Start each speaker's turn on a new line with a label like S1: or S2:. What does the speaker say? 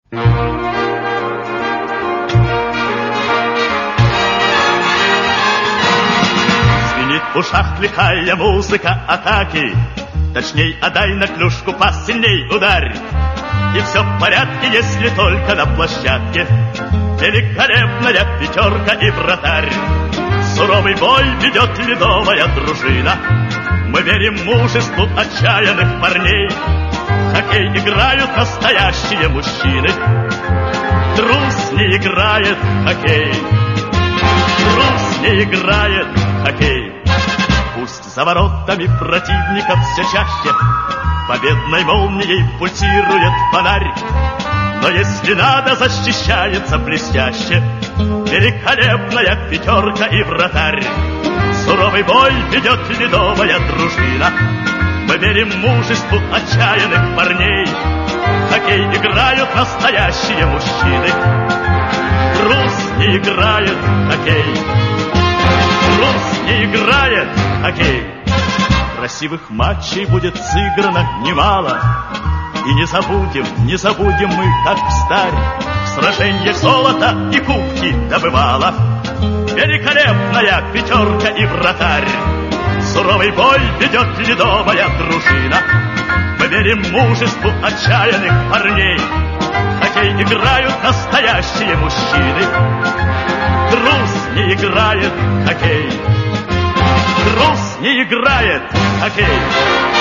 S1: Звенит в ушах лихая музыка атаки. Точней, отдай на клюшку пас, сильней ударь. И все в порядке, если только на площадке великолепная пятерка и вратарь. Суровый бой ведет ледовая дружина. Мы верим мужеству отчаянных парней. В хоккей играют настоящие мужчины. Трус не играет в хоккей. Трус не играет в хоккей. Пусть за воротами противников все чаще победной молнией пульсирует фонарь. Но если надо, защищается блестяще великолепная пятерка и вратарь. Суровый бой ведет ледовая дружина. Мы верим мужеству отчаянных парней. В хоккей играют настоящие мужчины. Трус не играет в хоккей. Трус не играет в хоккей. Красивых матчей будет сыграно немало. И не забудем мы, как встарь в сражениях золота и кубки добывала великолепная пятерка и вратарь. Суровый бой ведет ледовая дружина. Мы верим мужеству отчаянных парней. В хоккей играют настоящие мужчины. Трус не играет в хоккей. Трус не играет в хоккей.